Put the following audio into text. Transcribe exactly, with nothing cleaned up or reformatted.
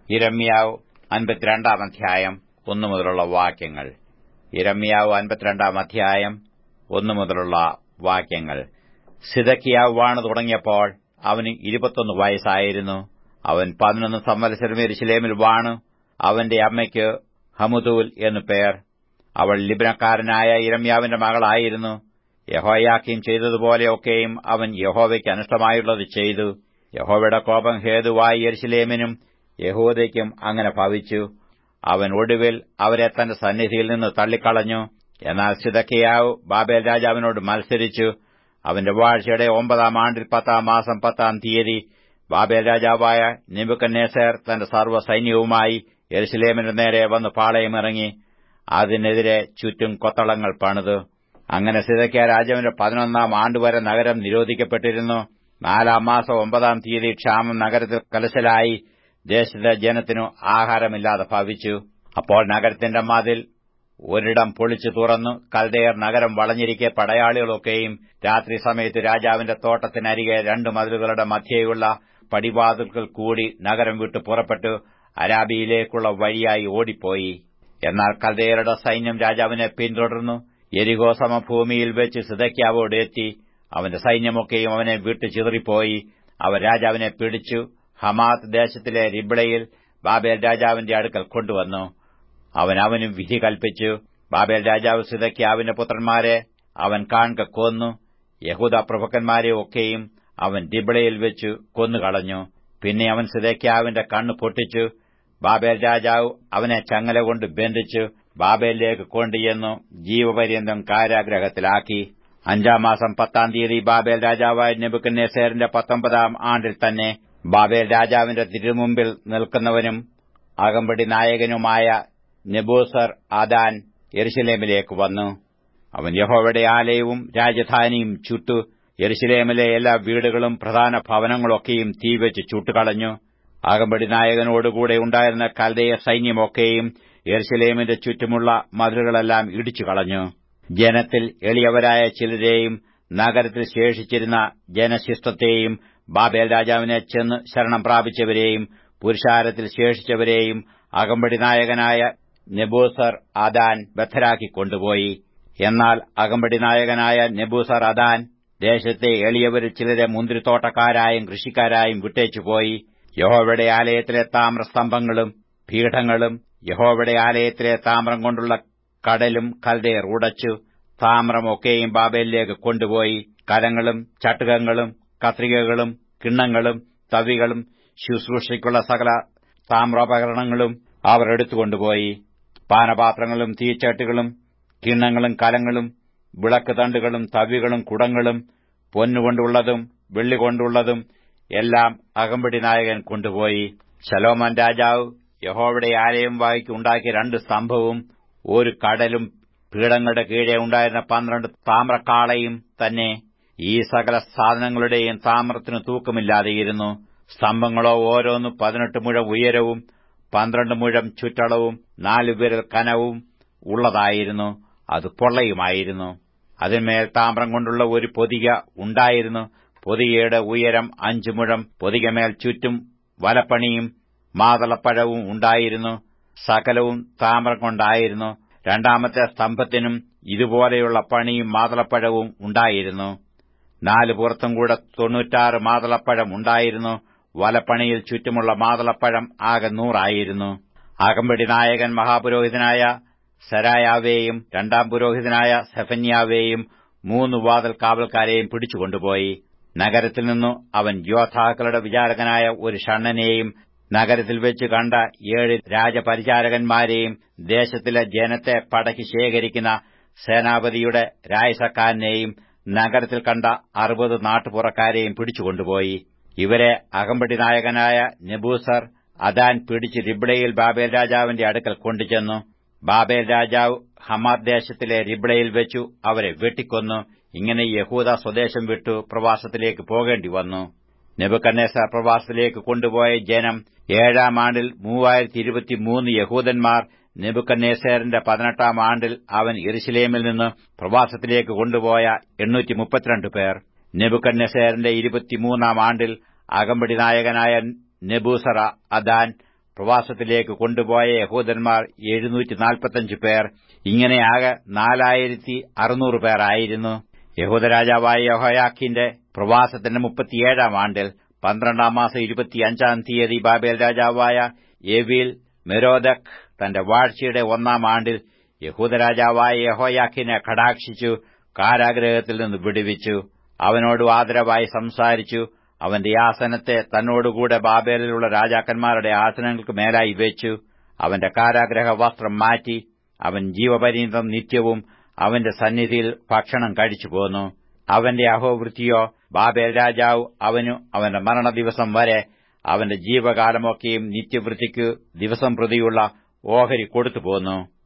യിരെമ്യാവ് അൻപത്തിരണ്ടാം അധ്യായം ഒന്നു മുതലുള്ള വാക്യങ്ങൾ. യിരെമ്യാവ് അൻപത്തിരണ്ടാം അധ്യായം ഒന്നു മുതലുള്ള വാക്യങ്ങൾ. സിദക്കിയാവ് വാണു തുടങ്ങിയപ്പോൾ അവന് ഇരുപത്തൊന്ന് വയസ്സായിരുന്നു. അവൻ പതിനൊന്ന് സംവത്സരം യെരൂശലേമിൽ വാണു. അവന്റെ അമ്മയ്ക്ക് ഹമുദൂൽ എന്നു പേർ. അവൾ ലിബ്നക്കാരനായ യിരെമ്യാവിന്റെ മകളായിരുന്നു. യെഹോയാക്കീം ചെയ്തതുപോലെയൊക്കെയും അവൻ യഹോവയ്ക്ക് അനിഷ്ടമായുള്ളത് ചെയ്തു. യഹോവയുടെ കോപം ഹേതുവായി യെരൂശലേമിനും യഹൂദയ്ക്കും അങ്ങനെ ഭവിച്ചു. അവൻ ഒടുവിൽ അവരെ തന്റെ സന്നിധിയിൽ നിന്ന് തള്ളിക്കളഞ്ഞു. എന്നാൽ സിദക്കിയാവ് ബാബേൽ രാജാവിനോട് മത്സരിച്ചു. അവന്റെ വാഴ്ചയുടെ ഒമ്പതാം ആണ്ടിൽ പത്താം മാസം പത്താം തീയതി ബാബേൽ രാജാവായ നെബൂഖദ്നേസർ തന്റെ സർവ്വ സൈന്യവുമായി യെരൂശലേമിന്റെ നേരെ വന്ന് പാളയമിറങ്ങി അതിനെതിരെ ചുറ്റും കൊത്തളങ്ങൾ പണിതു. അങ്ങനെ സിദക്കിയാ രാജാവിന്റെ പതിനൊന്നാം ആണ്ടുവരെ നഗരം നിരോധിക്കപ്പെട്ടിരുന്നു. നാലാം മാസം ഒമ്പതാം തീയതി ക്ഷാമം നഗരത്തിൽ കലശലായി. ദേശത്തെ ജനത്തിനു ആഹാരമില്ലാതെ ഭവിച്ചു. അപ്പോൾ നഗരത്തിന്റെ മതിൽ ഒരിടം പൊളിച്ചു തുറന്നു. കൽദയർ നഗരം വളഞ്ഞിരിക്കെ പടയാളികളൊക്കെയും രാത്രി സമയത്ത് രാജാവിന്റെ തോട്ടത്തിനരികെ രണ്ടു മതിലുകളുടെ മധ്യേയുള്ള പടിവാതിൽക്കൽ കൂടി നഗരം വിട്ടു പുറപ്പെട്ടു അരാബിയിലേക്കുള്ള വഴിയായി ഓടിപ്പോയി. എന്നാൽ കൽദയരുടെ സൈന്യം രാജാവിനെ പിന്തുടർന്നു. യെരിഹോ സമഭൂമിയിൽ വെച്ച് സിദക്കിയാവോട് എത്തി. അവന്റെ സൈന്യമൊക്കെയും അവനെ വിട്ടു ചിതറിപ്പോയി. അവർ രാജാവിനെ പിടിച്ചു ഹമാത്ത് ദേശത്തിലെ റിബ്ളയിൽ ബാബേൽ രാജാവിന്റെ അടുക്കൽ കൊണ്ടുവന്നു. അവൻ അവനും വിധി കൽപ്പിച്ചു. ബാബേൽ രാജാവ് സിദക്കിയാവിന്റെ പുത്രന്മാരെ അവൻ കാൺക കൊന്നു. യഹൂദ പ്രഭുക്കന്മാരെ ഒക്കെയും അവൻ റിബ്ളയിൽ വെച്ചു കൊന്നുകളഞ്ഞു. പിന്നെ അവൻ സിദക്കിയാവിന്റെ കണ്ണ് പൊട്ടിച്ചു. ബാബേൽ രാജാവ് അവനെ ചങ്ങലകൊണ്ട് ബന്ധിച്ചു ബാബേലിലേക്ക് കൊണ്ടുചെന്നു ജീവപര്യന്തം കാരാഗ്രഹത്തിലാക്കി. അഞ്ചാം മാസം പത്താം തീയതി ബാബേൽ രാജാവായ നെബൂഖദ്നേസരിന്റെ പത്തൊമ്പതാം ആണ്ടിൽ തന്നെ ബാബേൽ രാജാവിന്റെ തിരുമുമ്പിൽ നിൽക്കുന്നവനും അകമ്പടി നായകനുമായ നെബൂസർ അദാൻ യെരൂശലേമിലേക്ക് വന്നു. അവൻ യഹോവയുടെ ആലയവും രാജധാനിയും ചുട്ടു. യെരൂശലേമിലെ എല്ലാ വീടുകളും പ്രധാന ഭവനങ്ങളൊക്കെയും തീവെച്ച് ചുട്ടുകളഞ്ഞു. അകമ്പടി നായകനോടുകൂടെ ഉണ്ടായിരുന്ന കൽദയ സൈന്യമൊക്കെയും യെരൂശലേമിന്റെ ചുറ്റുമുള്ള മതിലുകളെല്ലാം ഇടിച്ചു കളഞ്ഞു. ജനത്തിൽ എളിയവരായ ചിലരെയും നഗരത്തിൽ ശേഷിച്ചിരുന്ന ജനശിഷ്ടത്തെയും ബാബേൽ രാജാവിനെ ചെന്ന് ശരണം പ്രാപിച്ചവരെയും പുരുഷാരത്തിൽ ശേഷിച്ചവരെയും അകമ്പടി നായകനായ നെബൂസർ അദാൻ ബദ്ധരാക്കി കൊണ്ടുപോയി. എന്നാൽ അകമ്പടി നായകനായ നെബൂസർ അദാൻ ദേശത്തെ എളിയവരിൽ ചിലരെ മുന്തിരിത്തോട്ടക്കാരായും കൃഷിക്കാരായും വിട്ടേച്ചുപോയി. യഹോവയുടെ ആലയത്തിലെ താമ്രസ്തംഭങ്ങളും പീഠങ്ങളും യഹോവയുടെ ആലയത്തിലെ താമ്രം കൊണ്ടുള്ള കടലും കൽദയർ ഉടച്ചു. താമ്രമൊക്കെയും ബാബേലിലേക്ക് കൊണ്ടുപോയി. കലങ്ങളും ചട്ടുകങ്ങളും കത്രികകളും കിണ്ണങ്ങളും തവികളും ശുശ്രൂഷയ്ക്കുള്ള സകല താമ്രോപകരണങ്ങളും അവർ എടുത്തുകൊണ്ടുപോയി. പാനപാത്രങ്ങളും തീച്ചട്ടികളും കിണ്ണങ്ങളും കലങ്ങളും വിളക്ക് തണ്ടുകളും തവികളും കുടങ്ങളും പൊന്നുകൊണ്ടുള്ളതും വെള്ളികൊണ്ടുള്ളതും എല്ലാം അകമ്പടി നായകൻ കൊണ്ടുപോയി. ശലോമോൻ രാജാവ് യഹോവയുടെ ആലയം വായ്ക്ക് ഉണ്ടാക്കിയ രണ്ട് സ്തംഭവും ഒരു കടലും പീഠങ്ങളുടെ കീഴെ ഉണ്ടായിരുന്ന പന്ത്രണ്ട് താമ്രക്കാളയും തന്നെ. ഈ സകല സാധനങ്ങളുടെയും താമ്രത്തിനു തൂക്കമില്ലാതെയിരുന്നു. സ്തംഭങ്ങളോ ഓരോന്ന് പതിനെട്ട് മുഴം ഉയരവും പന്ത്രണ്ട് മുഴം ചുറ്റളവും നാലു വിരൽ കനവും ഉള്ളതായിരുന്നു. അത് പൊള്ളയുമായിരുന്നു. അതിന്മേൽ താമ്രം കൊണ്ടുള്ള ഒരു പൊതിക ഉണ്ടായിരുന്നു. പൊതികയുടെ ഉയരം അഞ്ചു മുഴം. പൊതികമേൽ ചുറ്റും വലപ്പണിയും മാതളപ്പഴവും ഉണ്ടായിരുന്നു. സകലവും താമ്രം കൊണ്ടായിരുന്നു. രണ്ടാമത്തെ സ്തംഭത്തിനും ഇതുപോലെയുള്ള പണിയും മാതളപ്പഴവും ഉണ്ടായിരുന്നു. നാല് പുറത്തും കൂടെ തൊണ്ണൂറ്റാറ് മാതളപ്പഴം ഉണ്ടായിരുന്നു. വലപ്പണിയിൽ ചുറ്റുമുള്ള മാതളപ്പഴം ആകെ നൂറായിരുന്നു. അകമ്പടി നായകൻ മഹാപുരോഹിതനായ സെരായാവേയും രണ്ടാം പുരോഹിതനായ സെഫന്യാവേയും മൂന്ന് വാതിൽ കാവൽക്കാരെയും പിടിച്ചുകൊണ്ടുപോയി. നഗരത്തിൽ നിന്നു അവൻ യോദ്ധാക്കളുടെ വിചാരകനായ ഒരു ഷണ്ഡനെയും നഗരത്തിൽ വെച്ച് കണ്ട ഏഴ് രാജപരിചാരകന്മാരെയും ദേശത്തിലെ ജനത്തെ പടയ്ക്ക് ശേഖരിക്കുന്ന സേനാപതിയുടെ രായസക്കാരനെയും നഗരത്തിൽ കണ്ട അറുപത് നാട്ടുപുറക്കാരെയും പിടിച്ചുകൊണ്ടുപോയി. ഇവരെ അകമ്പടി നായകനായ നെബൂസർ അദാൻ പിടിച്ച് റിബ്ളയിൽ ബാബേൽ രാജാവിന്റെ അടുക്കൽ കൊണ്ടുചെന്നു. ബാബേൽ രാജാവ് ഹമാത്ത് ദേശത്തിലെ റിബ്ളയിൽ വെച്ചു അവരെ വെട്ടിക്കൊന്നു. ഇങ്ങനെ യഹൂദ സ്വദേശം വിട്ടു പ്രവാസത്തിലേക്ക് പോകേണ്ടി വന്നു. നെബൂഖദ്നേസർ പ്രവാസത്തിലേക്ക് കൊണ്ടുപോയ ജനം ഏഴാം ആണ്ടിൽ മൂവായിരത്തി ഇരുപത്തിമൂന്ന് യഹൂദന്മാർ. നെബൂഖദ്നേസരിന്റെ പതിനെട്ടാം ആണ്ടിൽ അവൻ യെരൂശലേമിൽ നിന്ന് പ്രവാസത്തിലേക്ക് കൊണ്ടുപോയ എണ്ണൂറ്റി മുപ്പത്തിരണ്ട് പേർ. നെബൂഖദ്നേസരിന്റെ ഇരുപത്തിമൂന്നാം ആണ്ടിൽ അകമ്പടി നായകനായ നെബൂസർ അദാൻ പ്രവാസത്തിലേക്ക് കൊണ്ടുപോയ യഹൂദന്മാർ എഴുന്നൂറ്റി നാൽപ്പത്തഞ്ച് പേർ. ഇങ്ങനെയാകെ നാലായിരത്തി അറുന്നൂറ് പേർ ആയിരുന്നു. യഹൂദരാജാവായ യെഹോയാക്കീന്റെ പ്രവാസത്തിന്റെ മുപ്പത്തിയേഴാം ആണ്ടിൽ പന്ത്രണ്ടാം മാസം ഇരുപത്തിയഞ്ചാം തീയതി ബാബേൽ രാജാവായ എവീൽ മെരോദക് തന്റെ വാഴ്ചയുടെ ഒന്നാം ആണ്ടിൽ യഹൂദരാജാവായ യെഹോയാക്കീനെ കടാക്ഷിച്ചു കാരാഗൃഹത്തിൽ നിന്ന് വിടുവിച്ചു. അവനോട് ആദരവായി സംസാരിച്ചു. അവന്റെ ആസനത്തെ തന്നോടുകൂടെ ബാബേലിലുള്ള രാജാക്കന്മാരുടെ ആസനങ്ങൾക്ക് മേലായി വെച്ചു. അവന്റെ കാരാഗ്രഹ വസ്ത്രം മാറ്റി. അവൻ ജീവപര്യന്തം നിത്യവും അവന്റെ സന്നിധിയിൽ ഭക്ഷണം കഴിച്ചു പോന്നു. അവന്റെ അഹോവൃത്തിയോ ബാബേൽ രാജാവ് അവനു അവന്റെ മരണദിവസം വരെ അവന്റെ ജീവകാലമൊക്കെയും നിത്യവൃത്തിക്കു ദിവസം പ്രതിയുള്ള ഓഹരി കൊടുത്തുപോന്നു.